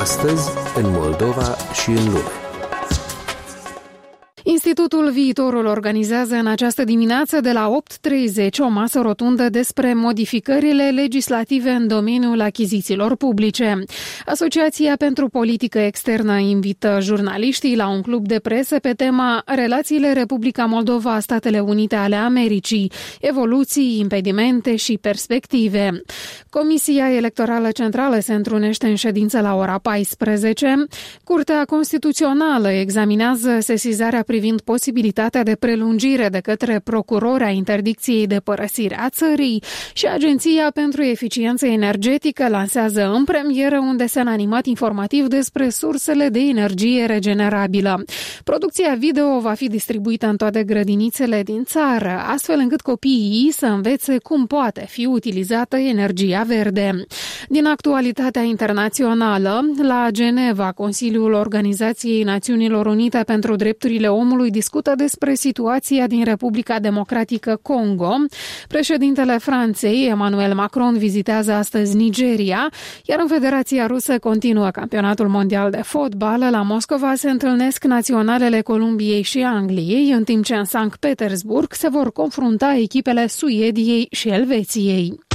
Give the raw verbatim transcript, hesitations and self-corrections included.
Astăzi, în Moldova și în lume. Institutul Viitorul organizează în această dimineață de la opt treizeci o masă rotundă despre modificările legislative în domeniul achizițiilor publice. Asociația pentru Politică Externă invită jurnaliștii la un club de presă pe tema Relațiile Republica Moldova-Statele Unite ale Americii, evoluții, impedimente și perspective. Comisia Electorală Centrală se întrunește în ședință la ora paisprezece. Curtea Constituțională examinează sesizarea privind posibilitatea de prelungire de către procurori a interdicției de părăsire a țării și Agenția pentru Eficiență Energetică lansează în premieră un desen animat informativ despre sursele de energie regenerabilă. Producția video va fi distribuită în toate grădinițele din țară, astfel încât copiii să învețe cum poate fi utilizată energia verde. Din actualitatea internațională, la Geneva, Consiliul Organizației Națiunilor Unite pentru Drepturile Omului discută despre situația din Republica Democratică Congo. Președintele Franței, Emmanuel Macron, vizitează astăzi Nigeria, iar în Federația Rusă continuă campionatul mondial de fotbal. La Moscova se întâlnesc naționalele Columbiei și Angliei, în timp ce în Sankt Petersburg se vor confrunta echipele Suediei și Elveției.